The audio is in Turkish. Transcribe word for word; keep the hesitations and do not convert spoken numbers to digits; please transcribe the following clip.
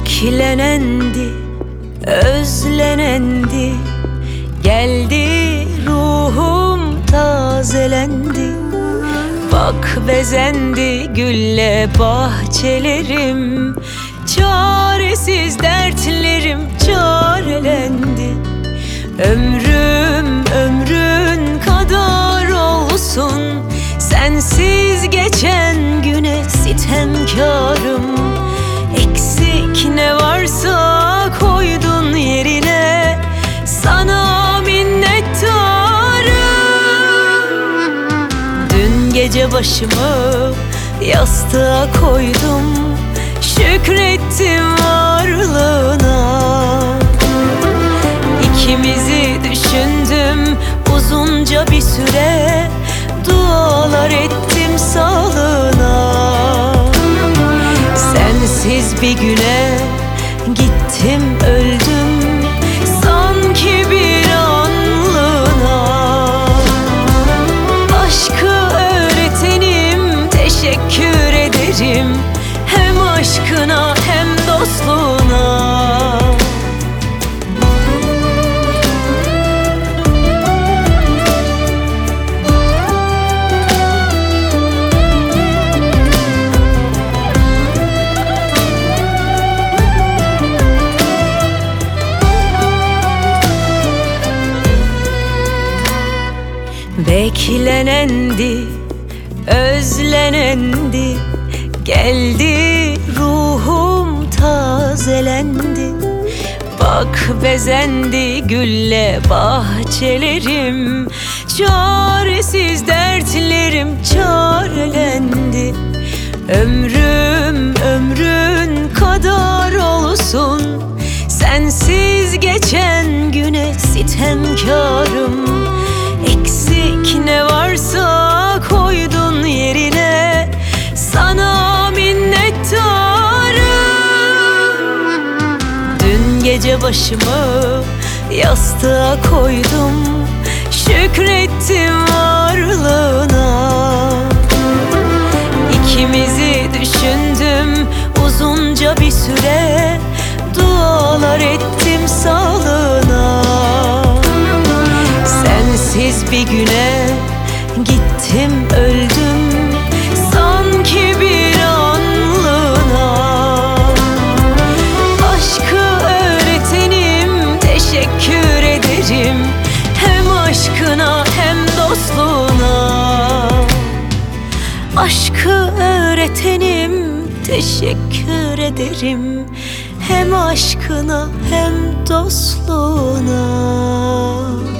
Beklenendi, özlenendi, geldi ruhum tazelendi. Bak bezendi gülle bahçelerim, çaresiz dertlerim çarelendi. Ömrüm ömrün kadar olsun, sensiz geçen güne sitemkarım. Eksik ne varsa koydun yerine, sana minnettarım. Dün gece başımı yastığa koydum, şükrettim varlığına. İkimizi düşündüm uzunca bir süre, dualar ettim sağlığına. Sensiz bir güne gittim öldüm, sanki bir anlığına. Aşkı öğretenim, teşekkür ederim, hem aşkına hem dostluğuna. Beklenendi, özlenendi, geldi ruhum tazelendi. Bak bezendi gülle bahçelerim, çaresiz dertlerim çarelendi. Ömrüm ömrün kadar olsun, sensiz geçen güne sitemkarım. Eksik ne varsa koydun yerine, sana minnettarım. Dün gece başımı yastığa koydum, şükrettim varlığına. İkimizi düşündüm uzunca bir süre, dualar ettim sağlığına. Sensiz bir güne gittim öldüm, sanki bir anlığına. Aşkı öğretenim, teşekkür ederim, hem aşkına hem dostluğuna. Aşkı öğretenim, teşekkür ederim, hem aşkına hem dostluğuna.